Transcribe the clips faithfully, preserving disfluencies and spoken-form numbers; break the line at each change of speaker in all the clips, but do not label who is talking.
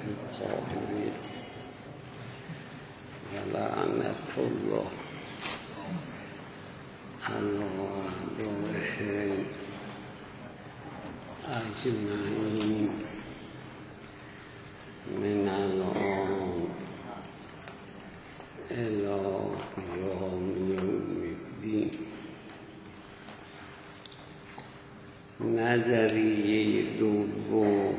القاهرین و لعنت الله علی اعدائهم اجمعین من الان الی یوم الدین. نظریه دوم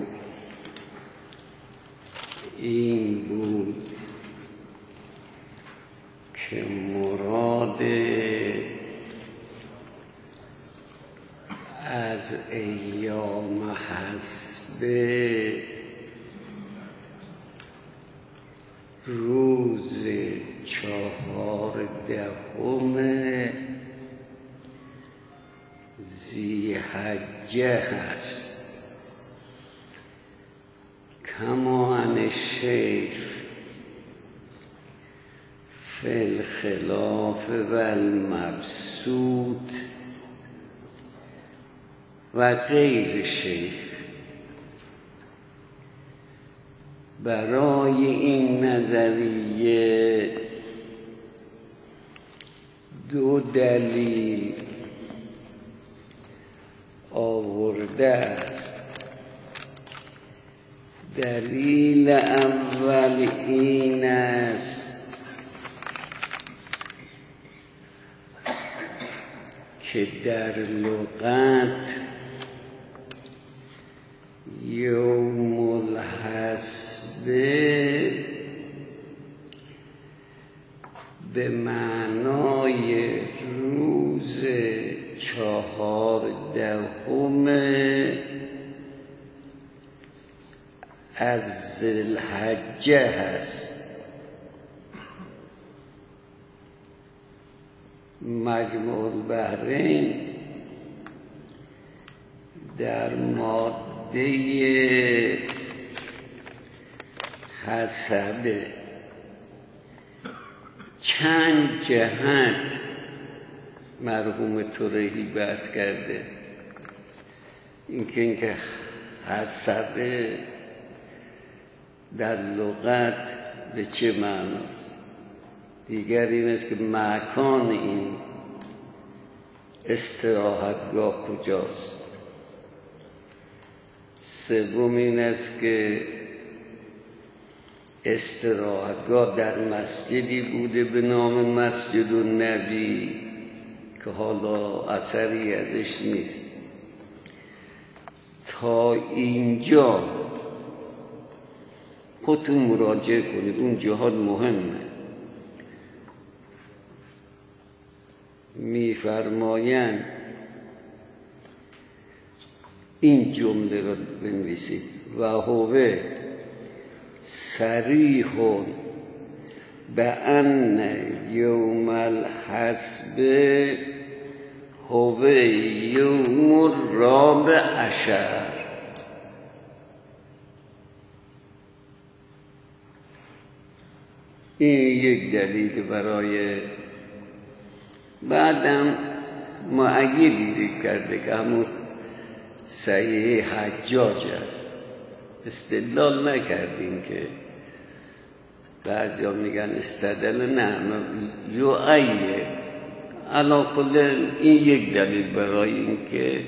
این بود که مراد از ایام حسب روز چهاردهم ذی‌حجه هست. کما ان الشیخ فی الخلاف و المبسوط و غیر شیخ برای این نظریه دو دلیل آورده است. دلیل اول این است که در لغت یوم الحسب به معنای روز چهاردهم از ذی‌الحجه هست. مجموع البحرین در ماده حسب چند جهت مرحوم ترهی بحث کرده. اینکه اینکه حسب در لغت به چه معناست، دیگر این است که مکان این استراحتگاه کجاست، سوم این است که استراحتگاه در مسجدی بوده به نام مسجد النبی که حالا اثری ازش نیست. تا اینجا خودتون مراجعه کنید، اون جهات مهمه. میفرمایند این جمله را بنویسید: و هو صریح بأن یوم الحسب هو یوم الرابع عشر. این یک دلیل برای بعدم مؤیدی ذکر کرده که همون صحیح حجاج است. استدلال نکردیم که بعضی ها میگن استدل، نه یؤید. علی کل این یک دلیل برای این که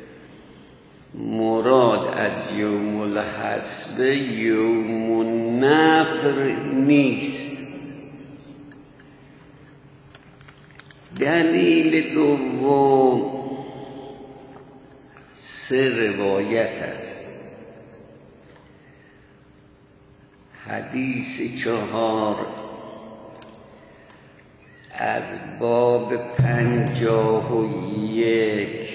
مراد از یوم الحسب یوم النفر نیست. دلیل دوم سه روایت است. حدیث چهار از باب پنجاه و یک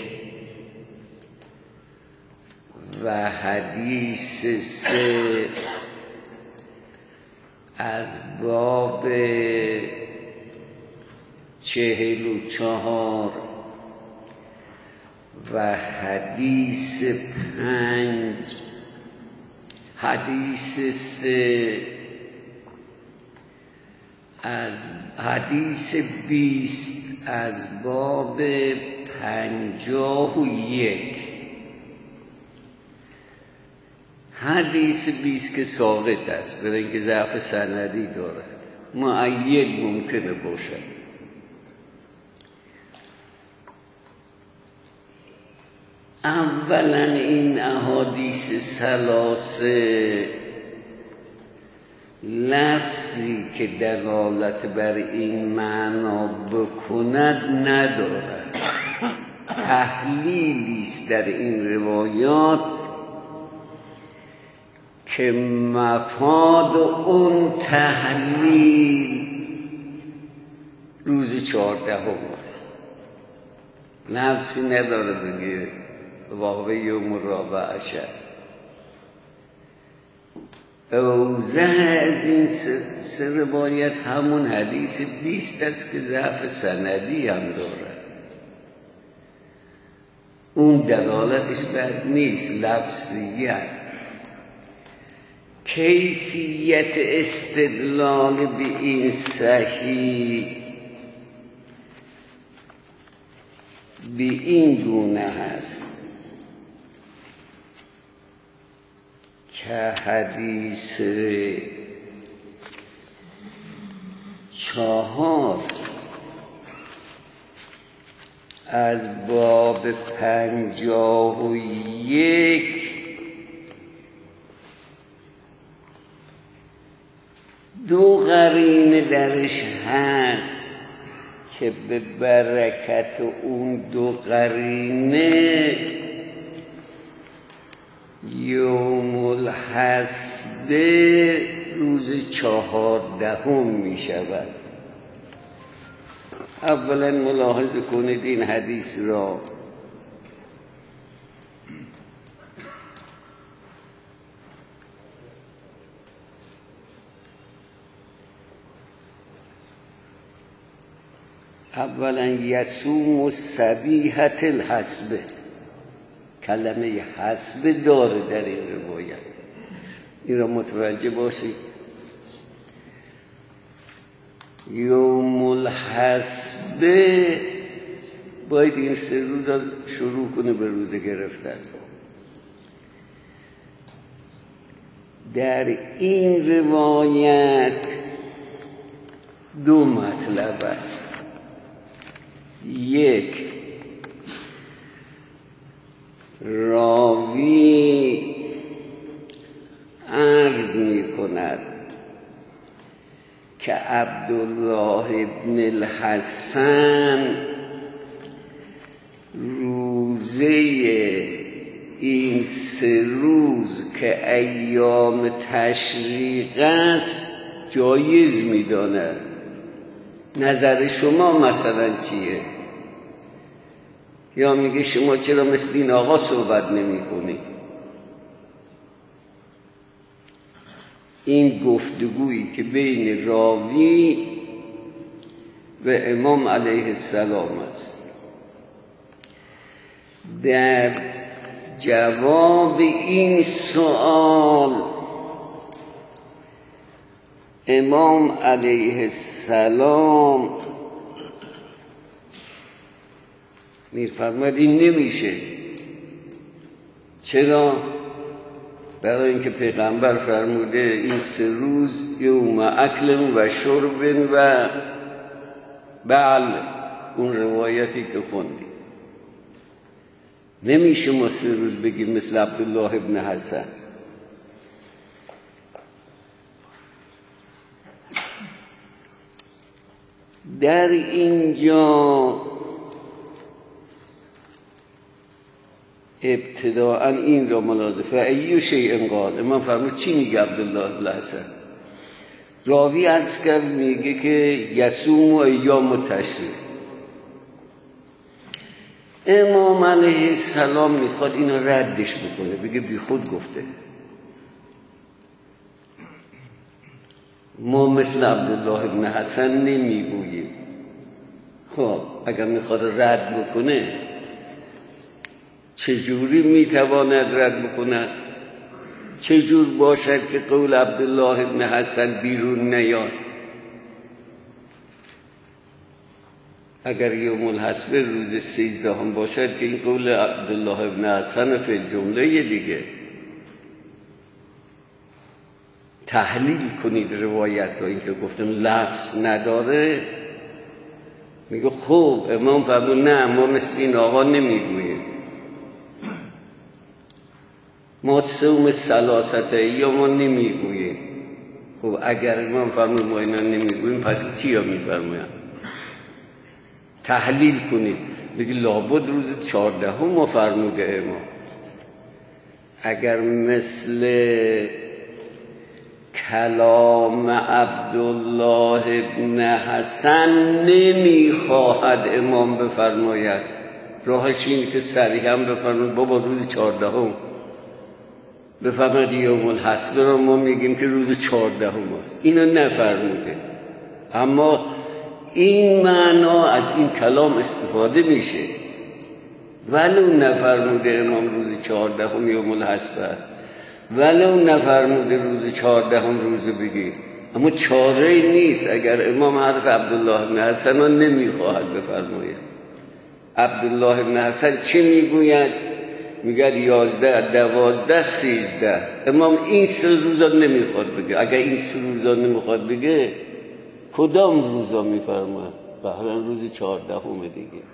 و حدیث سه از باب چهل و چهار و حدیث پنج حدیث سه از حدیث بیست از باب پنجاه و یک حدیث بیست که ساقط است، برای اینکه ضعف سندی دارد، معید ممکنه باشد. اولا این احادیث ثلاثه لفظی که دلالت بر این معنا بکند ندارد. تحلیلی است در این روایات که مفاد اون تحلیل روز چهاردهم است. لفظی نداره بگه واقع یوم الرابع عشر. اوضح از این سه روایت همون حدیث بیست است که ضعف سندی هم دارد. اون دلالتش بر نیست، لفظیت. کیفیت استدلال به این صحیح به این گونه هست که حدیث چهار از باب پنجاه و یک دو قرینه درش هست که به برکت اون دو قرینه یوم الحسب روز چهاردهم می شود. اولا ملاحظه کنید این حدیث را. اولا یصوم صبیحة الحسب، کلمه حسب داره در این روایت، این را متوجه باشید. یوم الحسب باید این سه روز شروع کنه به روزه گرفتن. در این روایت دو مطلب است. یک، راوی عرض می کند که عبدالله ابن الحسن روزه این سه روز که ایام تشریق است جایز می داند. نظر شما مثلا چیه؟ یا میگه شما چرا مثل این آقا صحبت نمی کنی؟ این گفتگویی که بین راوی و امام علیه السلام است. در جواب این سوال امام علیه السلام میفرماید این نمیشه. چرا؟ برای اینکه پیغمبر فرموده این سه روز یوم اکل و شرب و بل، اون روایتی که خوندی. نمیشه ما سه روز بگیم مثل عبدالله ابن حسن. در اینجا ابتداء این را ملاحظه فایو شیء قال، امام فرمود چی میگه عبدالله ابن حسن؟ راوی عرض کرد میگه که یصوم و ایام تشریق. امام علیه السلام میخواد اینو ردش بکنه، بگه بی خود گفته، ما مثل عبدالله ابن حسن نمیگوییم. خب اگر میخواد رد بکنه چجوری میتواند رد بکند؟ چجور باشد که قول عبدالله ابن حسن بیرون نیاد؟ اگر یوم الحسب روز سیزده هم باشد که این قول عبدالله ابن حسن فی الجمله دیگه. تحلیل کنید روایت ها، این که گفتم لفظ نداره، میگه خب امام فرمود نه ما مثل این آقا نمیگوییم، ما صوم ثلاثه ایام ما نمیگوییم. خب اگر امام فرمود ما اینا نمیگوییم پس چی ها میفرمایم؟ تحلیل کنید، بگی لابد روز چهاردهم ما فرموده امام. اگر مثل کلام عبدالله ابن حسن نمیخواهد امام بفرماید، راهش این که صریحا بفرماید بابا روز چهاردهم بفرماید یوم الحسب رو ما میگیم که روز چهاردهم است، اینو نفرموده. اما این معنا از این کلام استفاده میشه، ولو نفرموده امام روز چهاردهم یوم الحسب است، ولو نفرموده روز چهاردهم روز بگید، اما چاره نیست اگر امام حضرت عبدالله بن حسن را نمیخواهد بفرماید. عبدالله بن حسن چه میگوید؟ میگه یازده، دوازده، سیزده. امام این سه روزا نمیخواد بگه. اگر این سه روزا نمیخواد بگه کدام روزا میفرماید؟ بهرا روز چهاردهم دیگه.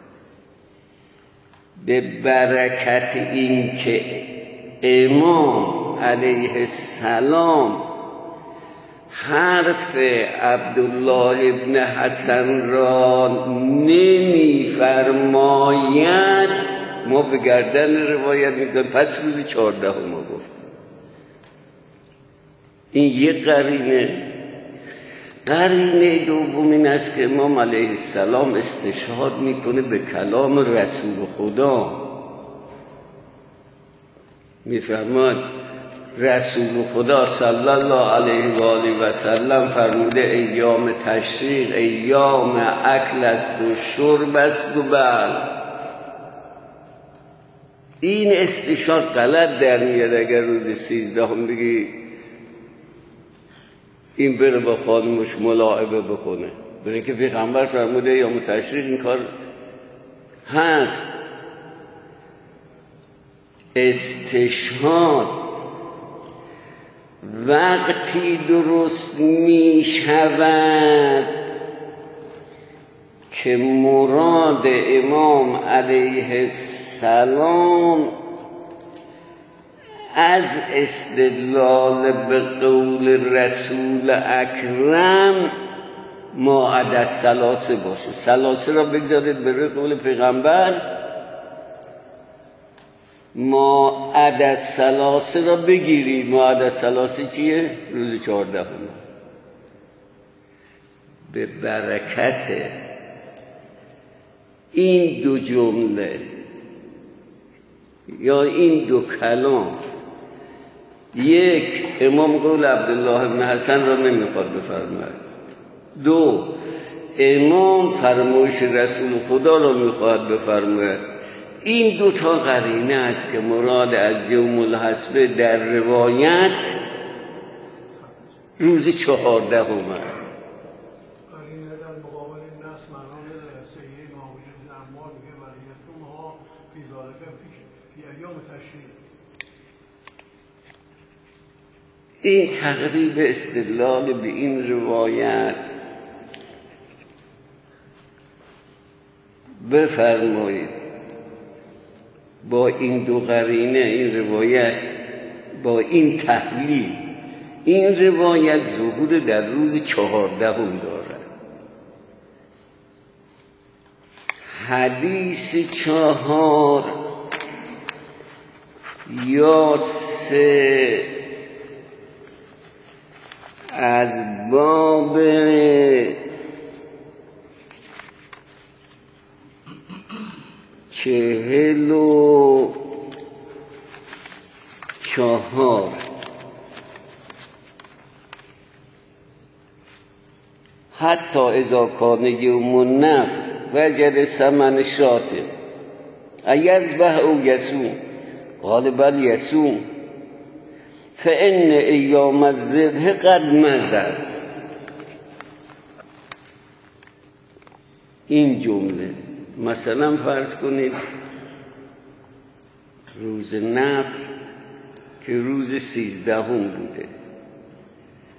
به برکت این که امام علیه السلام حرف عبدالله ابن حسن را نمیفرماید، ما به گردن روایت میتونیم پس روز چهاردهم ما گفت. این یک قرینه. قرینه دوم این است که امام علیه السلام استشهاد میکنه به کلام رسول خدا. میفرماد رسول خدا صلی الله علیه و آله و سلم فرموده ایام تشریق ایام اکل است و شرب است و بل. این استشهاد غلط در میاد اگر روز سیزدهم بگی این بره با خانمش ملاعبه بکنه، برای اینکه پیغمبر فرموده ایام تشریق این کار هست. استشهاد وقتی درست می شود که مراد امام علیه السلام از استدلال به قول رسول اکرم ما عدد ثلاثه باشه. ثلاثه را بگذارید به قول پیغمبر، ما عدد ثلاثه را بگیرید. ما عدد ثلاثه چیه؟ روز چهاردهم. به برکت این دو جمله یا این دو کلام، یک امام قول عبدالله بن حسن را نمیخواد بفرماید، دو امام فرمایش رسول خدا را میخواد بفرماید. این دو تا قرینه است که مراد از یوم الحسب در روایت روز چهاردهم است.
قرینه در مقابل نص معنا نداره. سیه امام ابن عمار میگه ولیتون ها فی ذالک فی ایام تشریق.
این تقریب استدلال به این روایت بفرمایید با این دو قرینه، این روایت با این تحلیل، این روایت ظهور در روز چهاردهم دارد. حدیث چهار یا سه از باب چهل و چهار حتی اذا کان یوم النفر وجد ثمن شاته ایذبح او یصوم قال بل یصوم فان ایام الذبح قد مضت. این جمله مثلا فرض کنید روز نفر که روز سیزدهم بوده،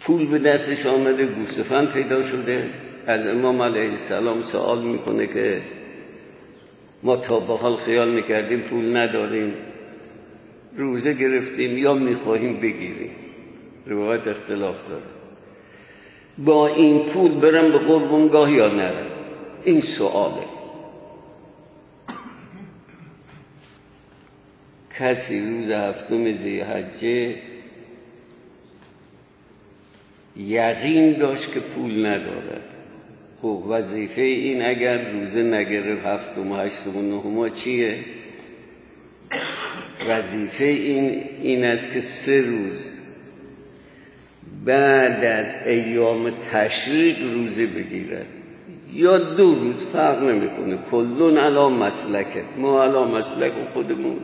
پول به دستش آمده، گوسفند پیدا شده. از امام علیه السلام سوال میکنه که ما تا به حال خیال میکردیم پول نداریم، روزه گرفتیم یا میخواهیم بگیریم. روایت اختلاف داره. با این پول برم به قربانگاه یا نرم؟ این سواله. کسی روز هفتم ذی‌حجه یقین داشت که پول ندارد، خب وظیفه این اگر روزه نگرفت هفتم و هشتم و نهم چیه؟ وظیفه این این است که سه روز بعد از ایام تشریق روزه بگیرد یا دو روز، فرق نمیکنه. کلون علی مسلکه، ما علی مسلک خودمون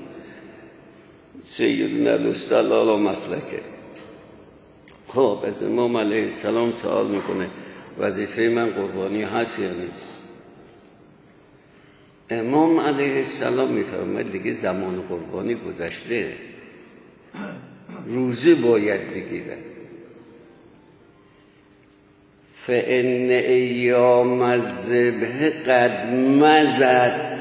سیدنا الاستاد علی مسلکه. خب از امام علیه السلام سوال میکنه وظیفه من قربانی هست یا نیست؟ امام علیه السلام میفرماید دیگه زمان قربانی گذشته، روزه باید بگیرد. فإن ایام الذبح قد مضت.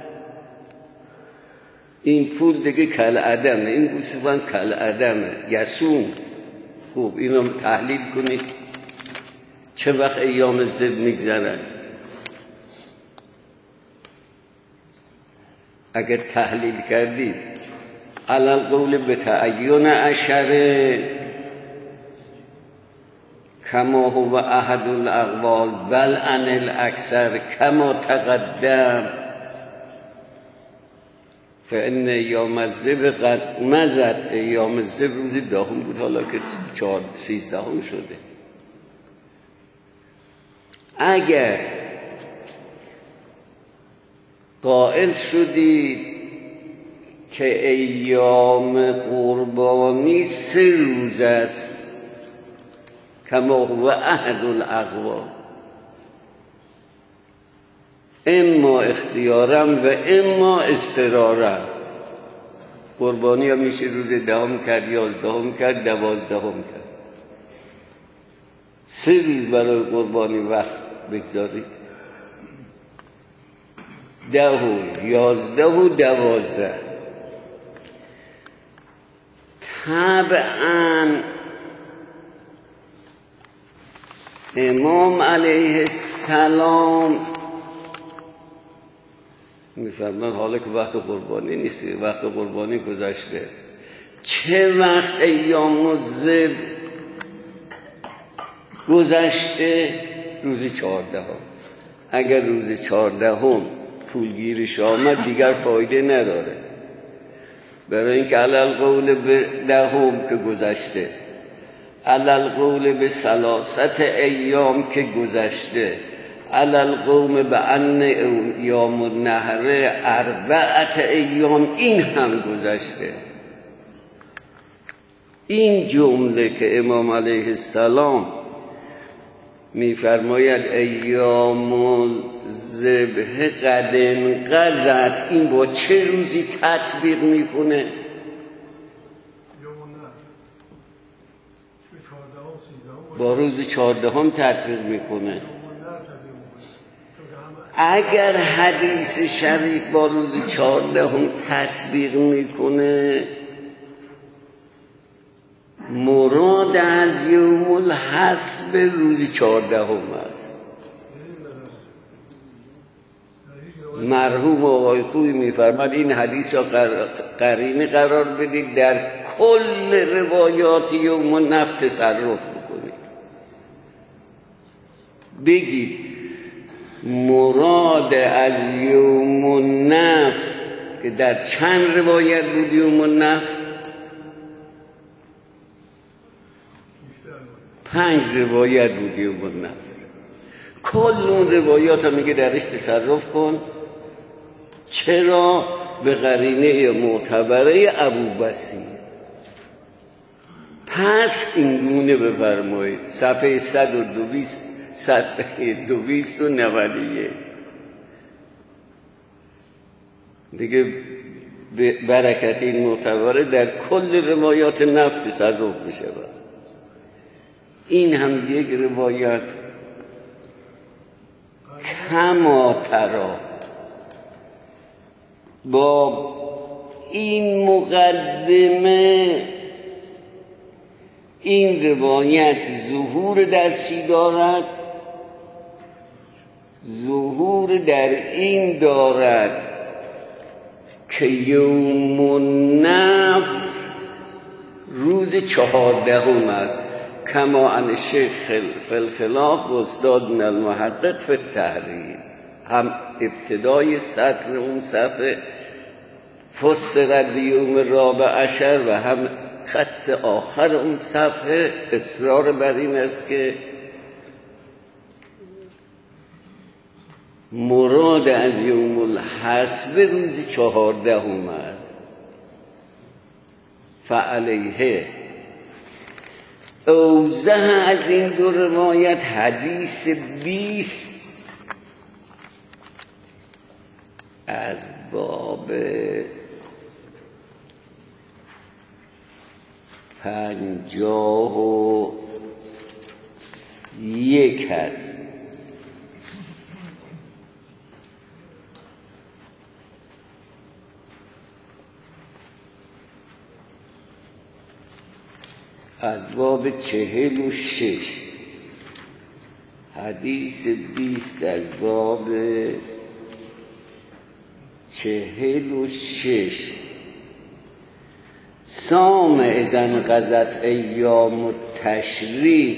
این پول دیگه کل عدمه، این گوسفند کل عدمه، یسوم. خوب اینو تحلیل کنید چه وقت ایام الذبح میگذرن. اگر تحلیل کردید علل قول به تعین عشره کما هو احد الاقوال بل عن الاکثر کما تقدم فإن ایام الذبح قد مضت. ایام الذبح روزی دهم بود، حالا که چهار سیزدهم شده. اگر قائل شدید که ایام قربانی سه روز است کما هو احد الاقوال، اما اختیارم و اما اضطرارم، قربانی هم میشه روز دهم کرد، یازدهم کرد، دوازدهم کرد. سه روز برای قربانی وقت بگذارید، ده و یازده و دوازده. طبعا امام علیه السلام میفرمان حالا که وقت قربانی نیست، وقت قربانی گذشته، چه وقت ایام الذبح گذشته؟ روز چهاردهم. اگر روز چهاردهم پولگیرش آمد دیگر فایده نداره، برای اینکه علل قول به دهم که گذشته، علل قول به ثلاثت ایام که گذشته، علل قوم به ان ایام النحر اربعت ایام این هم گذشته. این جمله که امام علیه السلام میفرماید ایام الذبح قد انقضت، این با چه روزی تطبیق میکنه؟ با روز چهاردهم تطبیق میکنه. اگر حدیث شریف با روز چهاردهم تطبیق میکنه، مراد از یوم الحسب روز چهاردهم است. مرحوم آقای خویی میفرماد این حدیث را قرینه قرار بدید، در کل روایات یوم النفر تصرف بکنید، بگید مراد از یوم النفر که در چند روایت بود یوم النفر؟ پنج روایت بود یوم النفر. کل اون روایات هم میگه درش تصرف کن. چرا؟ به قرینه معتبره ابوبصیر. پس این گونه بفرمایید صفحه صد و دویست صفحه دویست و نود و یک دیگه برکت این معتبره در کل روایات نفت تصرف بشه. این هم یک روایت کما ترا. با این مقدمه این روایت ظهور در چی دارد؟ ظهور در این دارد که یوم النفر روز چهاردهم است، کما ان شیخ فی الخلاف و استاد من المحقق فی التحریر. هم ابتدای سطر اون صفحه فسرت بیوم رابع عشر و هم خط آخر اون صفحه اصرار بر این است که مراد از یوم الحسب روز چهاردهم است. فعلیه اوضح از این دو روایت حدیث بیست از باب پنجاه و یک هست. از باب چهل و شش حدیث بیست از باب چهل و شش سام اذن قضت ایام التشریق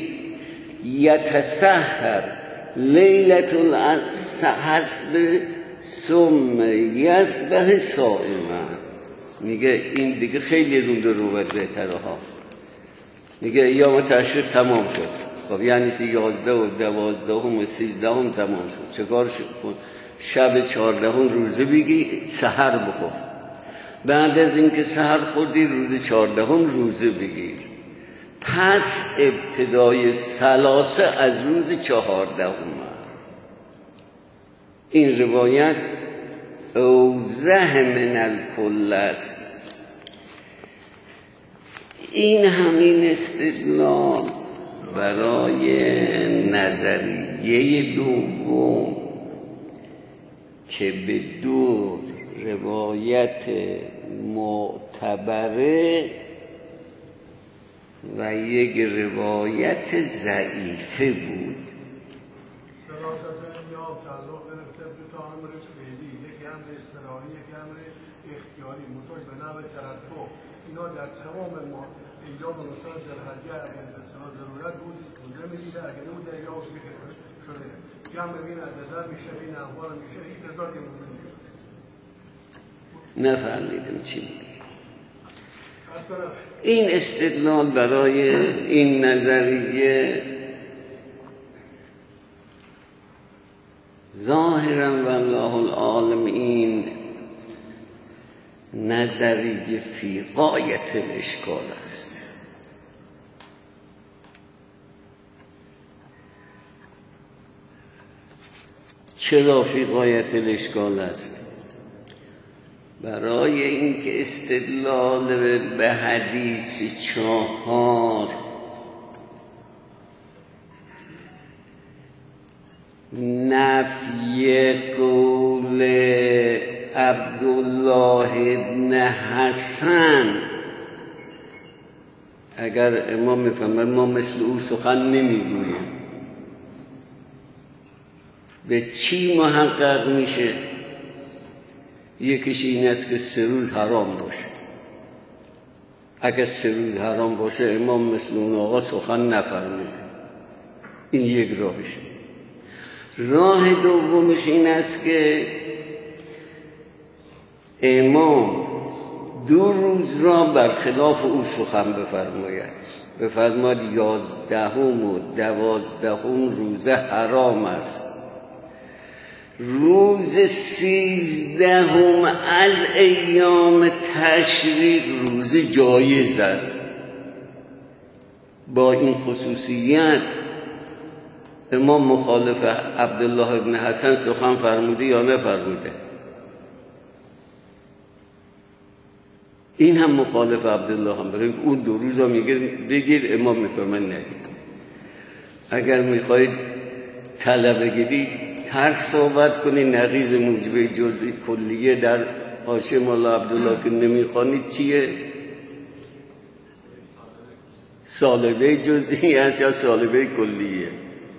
یتسحر لیلة الحسب ثم یصبح صائما. میگه این دیگه خیلی رون دو روایت بهتره ها. میگه ایام تشریق تمام شد. خب یعنی سی یازده و دوازده و سیزده هم تمام شد. چه کار شد؟ شب چهاردهم روزه بگی سحر بخور. بعد از اینکه سحر خوردی روز چهاردهم روزه بگیر. پس ابتدای ثلاثه از روز چهاردهم. این روایت اوضح من الکل است. این همین استدلال برای نظریه دوم که به دو روایت معتبره و یک روایت ضعیفه بود.
اینا در تمام ما ایام مثلا در حجه اگر مثلا ضرورت بود اونجا میدیده، اگر اون در ایام شده جمع بین عددر میشه، بین احوال میشه، این تعداد نمیشه.
نفهمیدم چی میگه. این استدلال برای این نظریه ظاهرا والله العالم این نظریه فی غایت الاشکال است. چرا فی غایت الاشکال است؟ برای اینکه استدلال به حدیث چهار نفی قول عبدالله ابن حسن، اگر امام میفهمد ما مثل او سخن نمیگوییم، به چی محقق میشه؟ یکیش این است که سه روز حرام باشه. اگر سه روز حرام باشه امام مثل اون آقا سخن نفرمیده. این یک راهشه. راه دومش این است که امام دو روز را برخلاف او سخن بفرماید، بفرماید یازدهم و دوازدهم روزه حرام است، روز سیزدهم از ایام تشریق روز جایز است. با این خصوصیت امام مخالف عبدالله ابن حسن سخن فرموده یا نفرموده؟ این هم مخالف عبدالله هم، برای اون دو روز هم میگه بگیر، امام میفرماید نگیر. اگر میخواید طلبه گیری تر صحبت کنی نقیض موجبه جزئی کلیه در حاشیه مولا عبدالله که نمیخوانید چیه؟ سالبه جزئی هست یا سالبه کلیه؟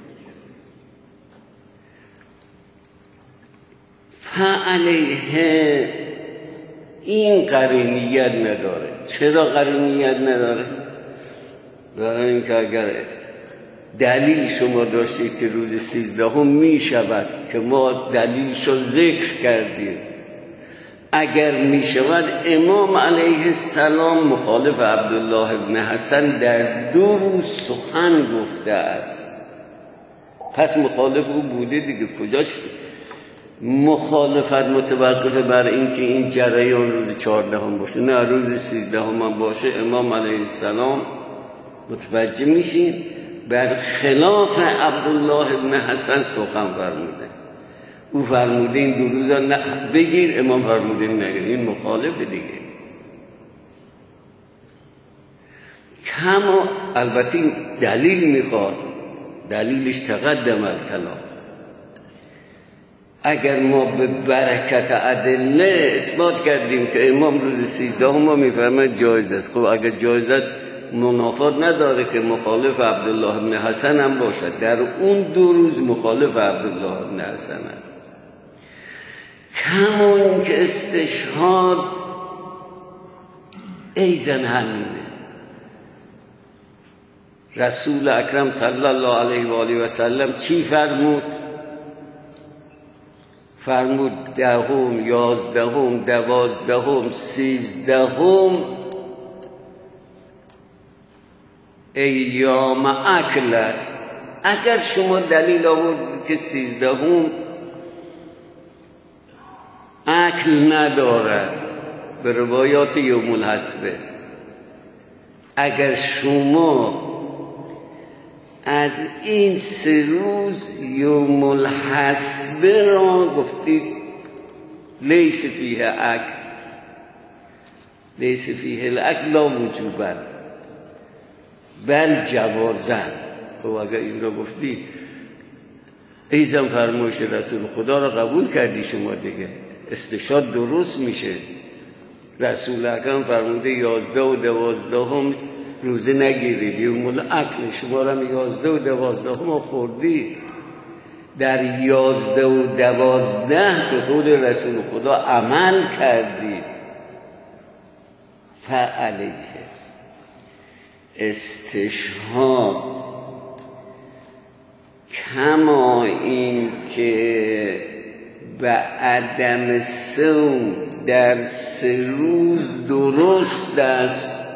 فعلیه این قرینیت نداره. چرا قرینیت نداره؟ برای اینکه اگر دلیل شما داشتید که روز سیزدهم می شود که ما دلیلشو ذکر کردیم، اگر می شود امام علیه السلام مخالف عبدالله ابن حسن در دو روز سخن گفته است، پس مخالف او بوده دیگه. کجاش مخالفت متوقفه بر اینکه این جریان روز چهاردهم باشه؟ نه، روز سیزدهم هم باشه امام علیه السلام متوجه میشین بر خلاف عبدالله ابن حسن سخن فرموده. او فرموده این دو روزا نه بگیر، امام فرموده نگیر. این مخالف دیگه. کما البته دلیل میخواد، دلیلش تقدم الکلام. اگر ما به برکت ادله اثبات کردیم که امام روز سیزدهم ما میفرماید جایز است، خب اگر جایز است منافات نداره که مخالف عبدالله ابن حسن هم باشد. در اون دو روز مخالف عبدالله ابن حسن هم. کمون که استشهاد ایزن همینه. رسول اکرم صلی الله علیه و آله و سلم چی فرمود؟ فرمود دهم، یازدهم، دوازدهم، سیزدهم ایام اکل است. اگر شما دلیل آوردید که سیزدهم اکل ندارد به روایات یوم الحسبه، اگر شما از این سه روز یوم الحسبه را گفتید لیس فیه اکل، لیس فیه الاکل لا وجوبا بل جوازن، خب اگر این را گفتی ایزم فرمایش رسول خدا را قبول کردی شما دیگه، استشهاد درست میشه. رسول اکرم فرموده یازده و دوازده هم روزه نگیرید، یوم الاکل، شما را یازده و دوازده هم خوردی. در یازده و دوازده به قول رسول خدا عمل کردی. فعلیه استشهاد کما این که به عدم صوم در سه روز درست است،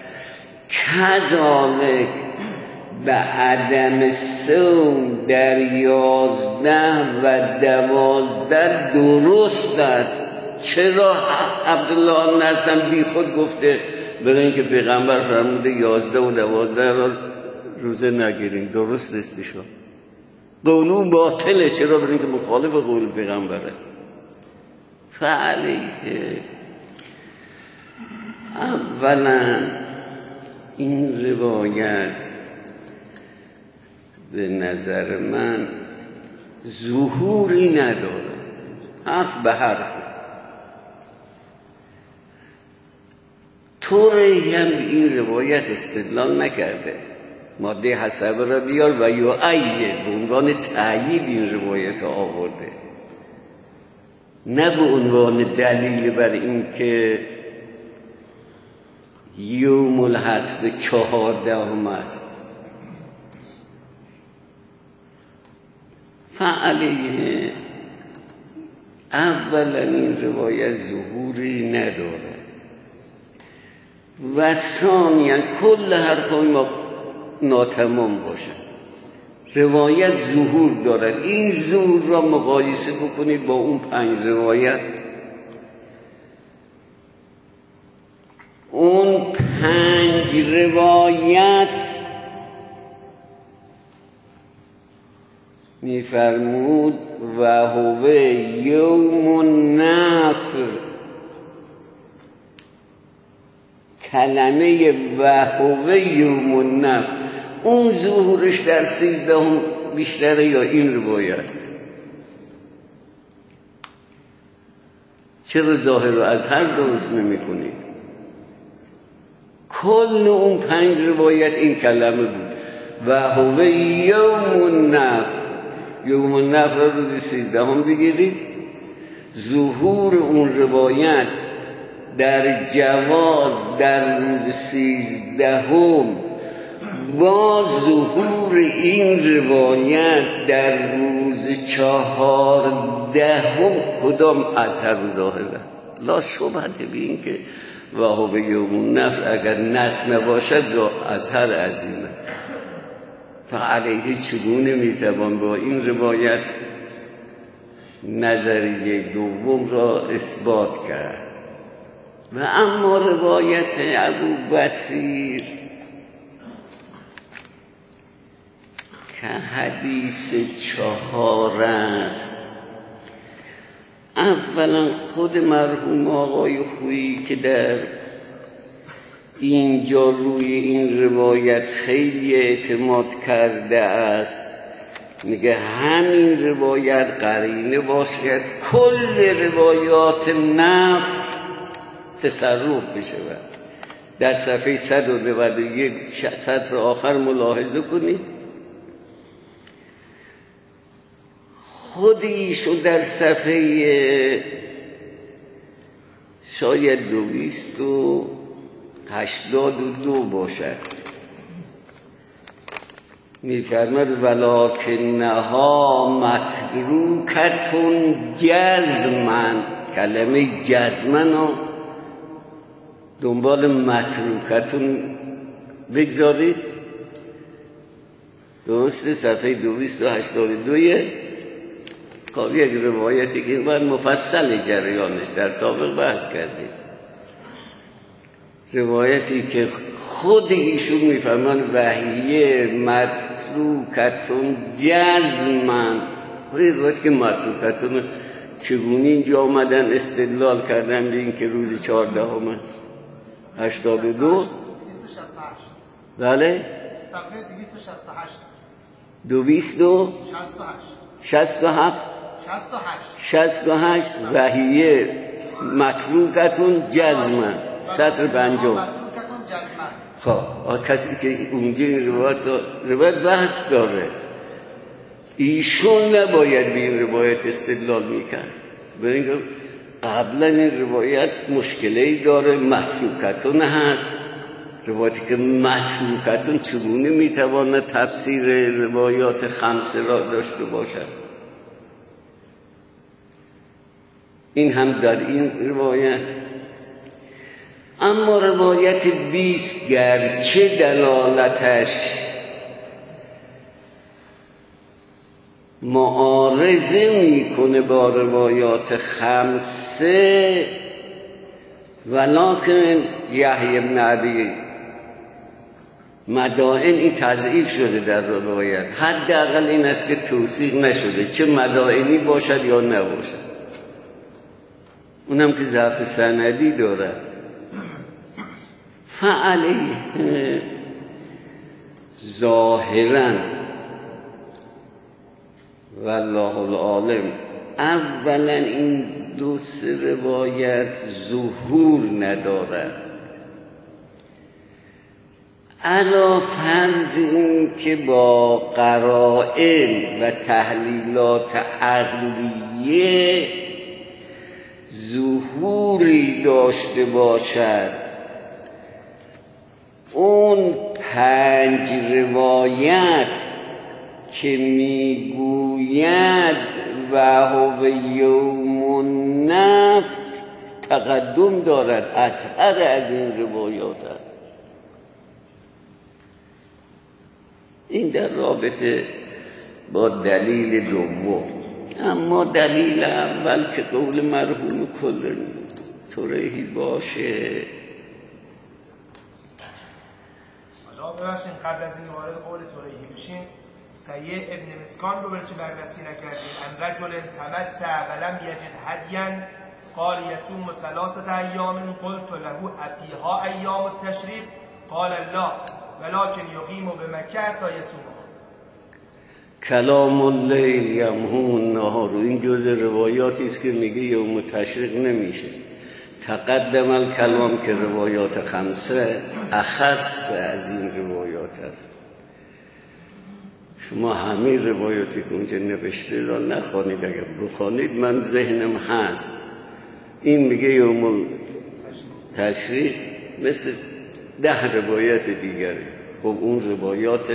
کذالک به عدم صوم در یازده و دوازده درست است. چرا عبدالله بن حسن بی خود گفته؟ برای اینکه پیغمبر فرموده یازده و دوازده را روزه نگیرین، درست استشهاد. قولون باطله. چرا؟ برای اینکه مخالف قول پیغمبره. فعلیه اولا این روایت به نظر من ظهوری نداره، حرف به حرف. طوری هم این روایت استدلال نکرده. ماده حسب را بیار و یؤید به عنوان تأیید این روایت آورده، نه به عنوان دلیل بر این که یوم الحسب چهاردهم است. فعلیه اولا این روایت ظهوری نداره و ثانیا کل حرفای ما ناتمام باشه. روایت ظهور دارد. این ظهور را مقایسه بکنید با اون پنج روایت. اون پنج روایت میفرمود و هو یوم النفر. کلمه و هو یوم النفر اون ظهورش در سیزدهم بیشتره یا این روایت؟ چرا ظاهر و اظهر درست نمی کنی؟ کل اون پنج روایت این کلمه بود و هو یوم النفر. یوم النفر را روز سیزدهم بگیرید. ظهور اون روایت در جواز در روز سیزدهم با ظهور این روایت در روز چهاردهم کدام اظهر و ظاهره؟ لا شبهت به این که و هو یوم النفر اگر نص نباشد اظهر عظیمه. فعلیه چگونه میتوان با این روایت نظریه دوم را اثبات کرد؟ و اما روایت ابو بصیر که حدیث چهار است. اولا خود مرحوم آقای خویی که در اینجا روی این روایت خیلی اعتماد کرده است، میگه همین روایت قرینه باشد کل روایات نفی تصرف بشود. در صفحه صد و نود و یک سطر آخر ملاحظه کنید خودیشو در صفحه شاید دویست و هشتاد و دو باشد میفرمد ولکنها متروکتون جزمن. کلمه جزمن رو دنبال متروکتون بگذارید. درسته صفحه دویست و هشتاد و دویه. خب یک روایتی که باید مفصل جریانش در سابق بحث کردیم، روایتی که خود ایشون میفرمان وحیه متروکتون جزمن. خودی روایتی که متروکتون چگونه اینجا آمدن استدلال کردن به این که روز چهاردهم هشتاد و دو بله
صفحه دویست و شصت و هشت
دویست و شصت و هفت شصت و هشت وحیه متروکتون جزمن سطر پنجم. خب کسی که اونجا این روایت روایت بحث داره، ایشون نباید به این روایت استدلال میکرد. برای اینکه قبلا این روایت مشکلی داره، متروکتون هست. روایتی که متروکتون چگونه میتواند تفسیر روایات خمسه را داشته باشد؟ این هم در این روایت. اما روایت بیست گرچه دلالتش معارضه میکنه با روایات خمسه، ولکن یحیی بن ابی مدائن این تضعیف شده در روایت. حداقل این است که توثیق نشده، چه مدائنی باشد یا نباشد. اونم که ضعف سندی داره. فعلیه ظاهرا والله العالم اولا این دو سه روایت ظهور ندارد، علا فرض این که با قرائن و تحلیلات عقلیه ظهوری داشته باشد. اون پنج روایت که میگوید و هو یوم النفر تقدم دارد، اصغر از این روایات است. این در رابطه با دلیل دوم. اما دلیل اول که قول مرحوم کل ترهی باشه.
آقا ببخشید قبل از این وارد قول ترهی بشین، سیه ابن مسکان رو برچه بررسی نکردیم. ان رجل تمتع ولم یجد هدیا قال یصوم ثلاثه ایام قلت له افیها ایام التشریق قال لا ولكن يقيم بمكة حتى يصوم.
کلام اللیل یمحو النهار، این جز روایاتی است که میگه یوم تشریق نمیشه. تقدم الکلام که روایات خمسه اخص از این روایات است. شما همه روایاتی که اونجا نوشته را نخوانید، اگر بخوانید من ذهنم هست. این میگه یوم تشریق مثل ده روایت دیگری. خب اون روایات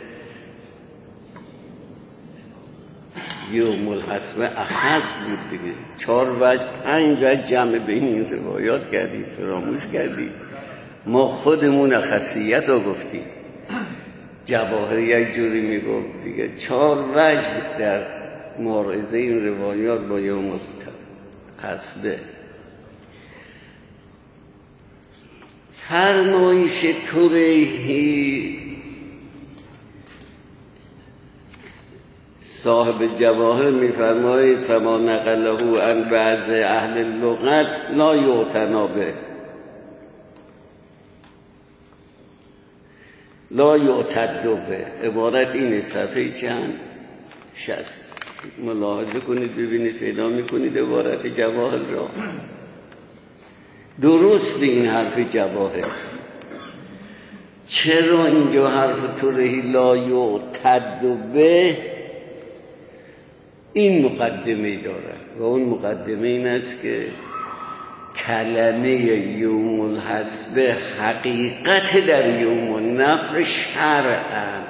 یوم الحسبه اخص بود دیگه. چهار وجه پنج وجه جمع بین این روایات کردیم، فراموش کردیم. ما خودمون اخصیت رو گفتیم. جواهر یک جوری میگفت دیگه. چهار وجه در معارضه این روایات با یوم الحسبه. فرمایش توریهی صاحب جواهر میفرماید فما نقله عن بعض اهل اللغت لا یعتنا به لا یعتد به. عبارت اینه، صفحه چند؟ شصت. ملاحظه کنید ببینید پیدا میکنید عبارت جواهر را. درست این حرف جواهر. چرا اینجا حرف توریهی لا یعتد به؟ این مقدمه داره و اون مقدمه این است که کلمه یوم الحسبه حقیقت در یوم النفر شرعا.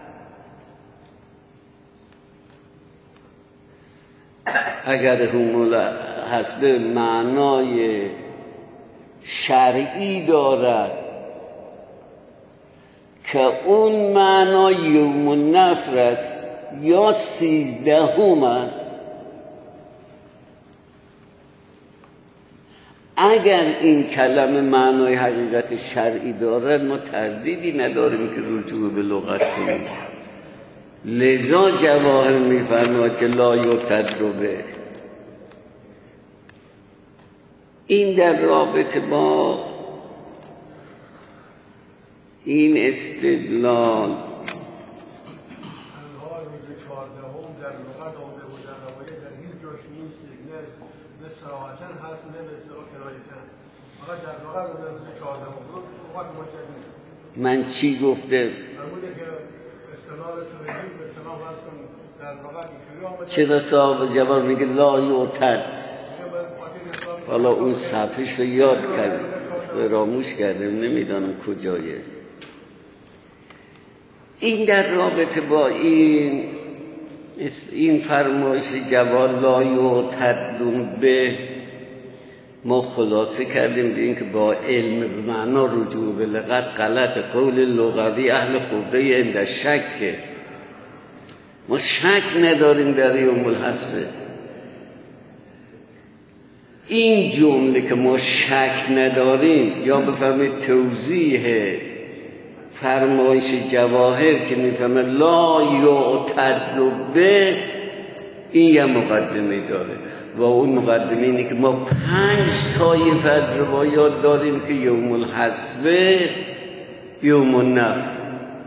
اگر یوم الحسبه معنای شرعی دارد که اون معنای یوم النفر است یا سیزدهم است، اگر این کلمه معنای حقیقت شرعی دارد ما تردیدی نداریم که رجوع به لغت کنیم. لذا جواهر میفرماید که لا یعتد به. این در رابطه با این استدلال من چی گفته؟ چرا صاحب جواب میگه لا یعتد؟ حالا اون صفحش رو یاد کرد فراموش کردم، نمیدانم کجایه. این در رابطه با این این فرمایش جواب لا یعتد به ما خلاصه کردیم به این که با علم به معنا رجوع به لغت غلط. قول لغوی اهل خورده عند شک. ما شک نداریم در یوم الحسبه. این جمله که ما شک نداریم یا بفهمید توضیح فرمایش جواهر که میفهمه لا یعتد به، این یه مقدمه داره و اون مقدمه اینه که ما پنج طایفه از روایات داریم که یوم الحسبه یوم النفر.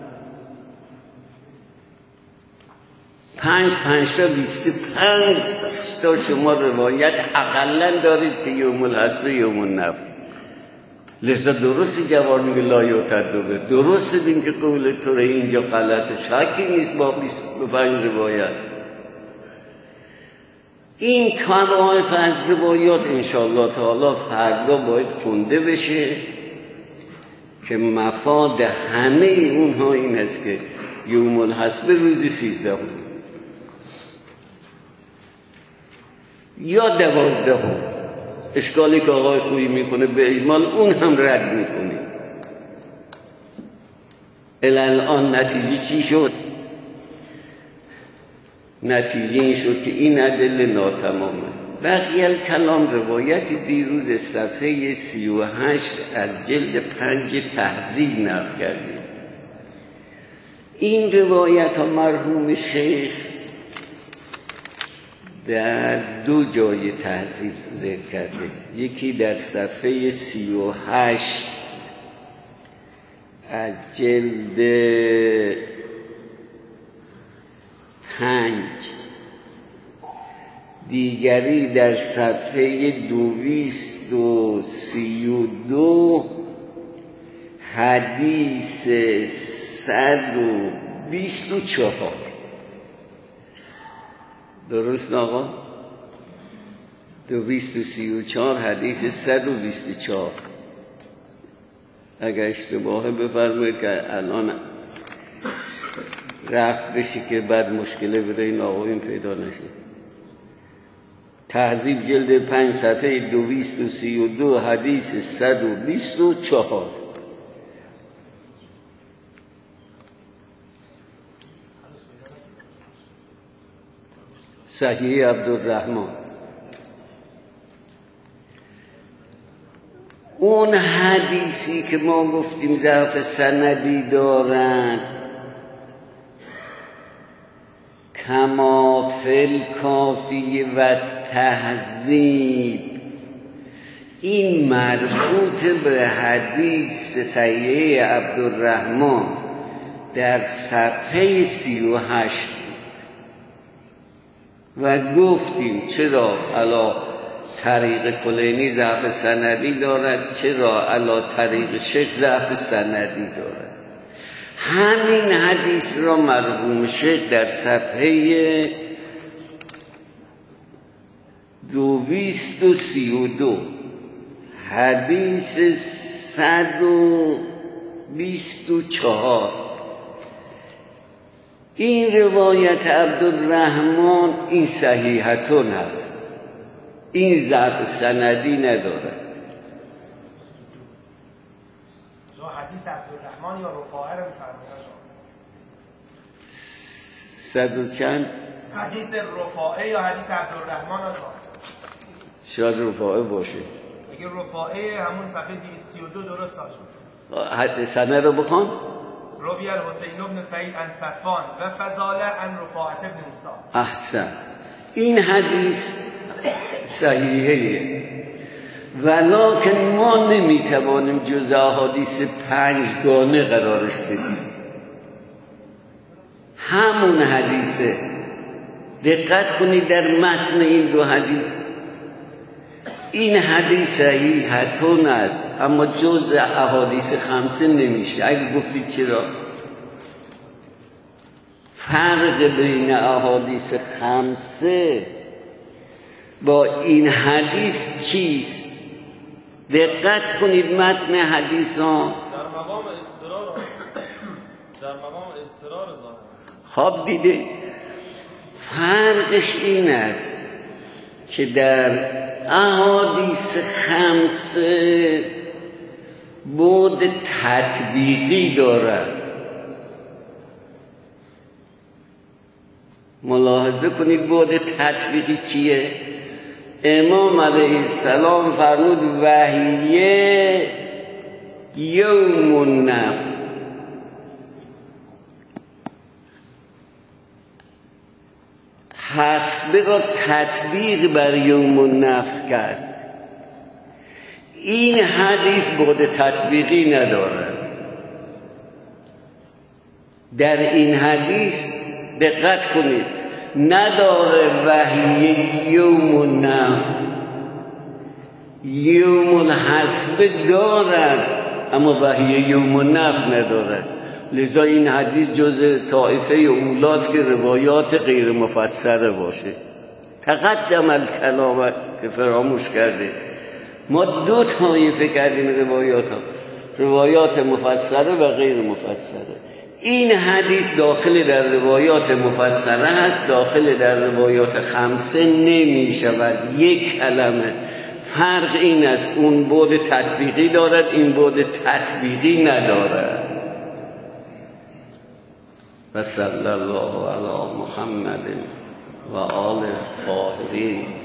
پنج پنج تا بیست پنج تا شما روایت اقلا دارید که یوم الحسبه یوم النفر. لذا درست جواب میگه لا یعتد به. درست این که قول تو اینجا غلطه، شکی نیست با بیست و پنج روایت. این طرائف از روایات انشاءالله تعالی فردا باید خونده بشه که مفاد همه اونها این است که یوم الحسبه روزی سیزده هم یا دوازده هم. اشکالی که آقای خویی میکنه به اجمال اون هم رد میکنه. الان نتیجه چی شد؟ نتیجه این شد که این ادله ناتمامه. بقیه کلام روایتی دیروز صفحه سی و هشت از جلد پنج تهذیب نقل کردیم. این روایت ها مرحوم شیخ در دو جای تهذیب ذکر کرده. یکی در صفحه سی و هشت از جلد پنج، دیگری در صفحه دویست و سی و دو، حدیث صد و بیست و چهار. درست آقا؟ دویست و سی و چهار حدیث صد و بیست و چهار. اگر اشتباهه بفرمایید که الان رفت بشه که بعد مشکله بره این آقایون پیدا نشه. تهذیب جلد پنج صفحه دویست و سی و دو حدیث صد و بیست و چهار. صحیح عبدالرحمن. اون حدیثی که ما گفتیم ضعف سندی دارن، کما فی الکافی و تهذیب، این مربوط به حدیث صحیح عبدالرحمن در صفحه سی و هشت و گفتیم چرا علا طریق کلینی ضعف سندی دارد، چرا علا طریق شیخ ضعف سندی دارد. همین حدیث را مرحوم شیخ در صفحه دویست و سی و دو حدیث صد و بیست و چهار، این روایت عبدالرحمن این صحیحتون هست، این ضعف سندی ندارد.
حدیث عبدالرحمن یا رفاعه رو می‌فرمایید؟
صد و چند؟
حدیث رفاعه یا حدیث عبدالرحمن آقا؟
شاید رفاعه باشه.
اگه رفاعه همون صفحه دویست و سی و دو درست آجا.
حد سنه رو بخوام؟
روی الحسین ابن سعید عن صفان و فضاله عن رفاعه ابن موسی.
احسن. این حدیث صحیحه، ولکن ما نمیتوانیم جز احادیث پنجگانه قرارش بدیم. همون حدیثه. دقت کنید در متن این دو حدیث، این حدیث صحیحتون است اما جز احادیث خمسه نمیشه. اگه گفتید چرا؟ فرق بین احادیث خمسه با این حدیث چیست؟ دقت کنید متن حدیث ها
در مقام استقرار در مقام استقرار ظاهر.
خب دیده فرقش این است که در احادیث خمسه بود تطبیقی دارد. ملاحظه کنید بود تطبیقی چیه؟ امام علیه السلام فرمود وحیه یوم النفر، حسبه را تطبیق بر یوم النفر کرد. این حدیث بود تطبیقی ندارد. در این حدیث دقت کنید نداره وحی یوم النفر، یوم الحسب دارد اما وحی یوم النفر ندارد. لذا این حدیث جز طائفه اولاست که روایات غیر مفسره باشه. تقدم الکلام که فراموش کرده. ما دو طایفه کردیم روایات ها، روایات مفسره و غیر مفسره. این حدیث داخل در روایات مفسره هست، داخل در روایات خمسه نمی شود. یک کلمه فرق این است، اون بود تطبیقی دارد، این بود تطبیقی ندارد. و صلی الله علی محمد و آل طاهرین.